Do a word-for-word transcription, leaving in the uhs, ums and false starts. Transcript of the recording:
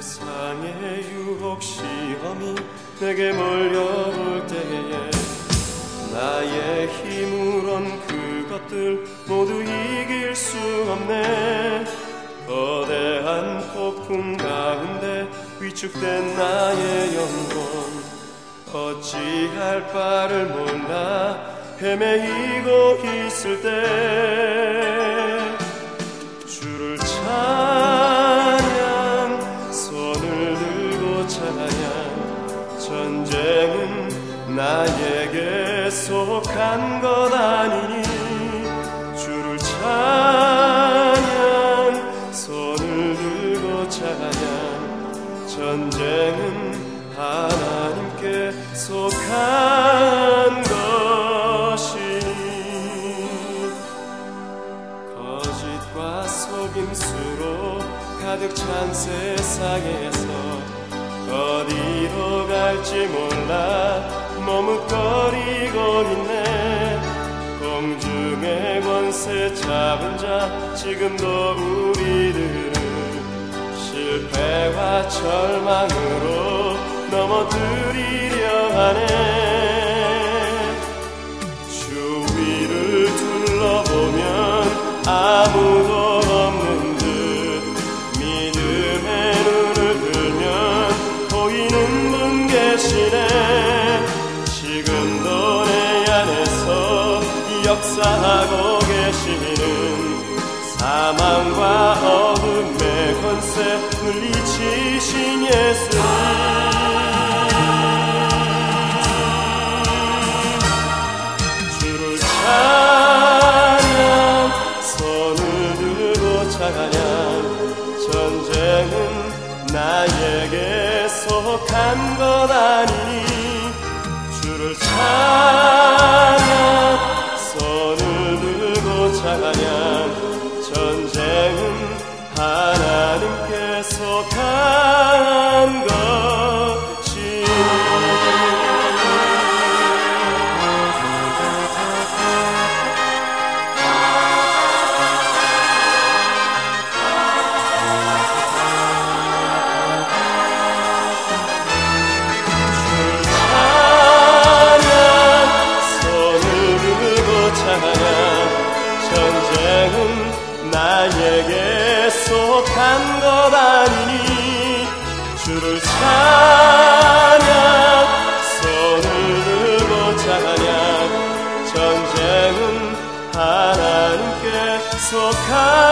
세상의 유혹 시험이 내게 몰려올 때에 나의 힘으론 그것들 모두 이길 수 없네. 거대한 폭풍 가운데 위축된 나의 영혼, 어찌할 바를 몰라 헤매이고 있을 때 주를 찬양, 손을 들고 찬양. 전쟁은 나에게 속한 것 아니니 주를 찬양, 손을 들고 찬양. 전쟁은 하나님께 속한 것이니 거짓과 속임수로 가득 찬 세상에서 어디로 갈지 몰라 머뭇거리고 있네. 공중의 권세 잡은 자 지금도 우리들을 실패와 절망으로 넘어뜨리려 하네. 주위를 둘러보면 아무도 없는 듯 믿음의 눈을 들면 보이는 분 계시네. 지금도 내 안에서 역사하고 계시는 사망과 어둠의 권세 물리치신 예수님. 주를 찬양, 손을 들고 찬양. 전쟁은 나에게 속한 것 아니니 주를 찬양, 손을 들고 찬양. 전쟁은 하나님께 속한 것이니 주를 찬양, 손을 들고 찬양. 전쟁은 나에게 속한 것 아니니 주를 찬양, 손을 들고 찬양. 전쟁은 하나님께 속한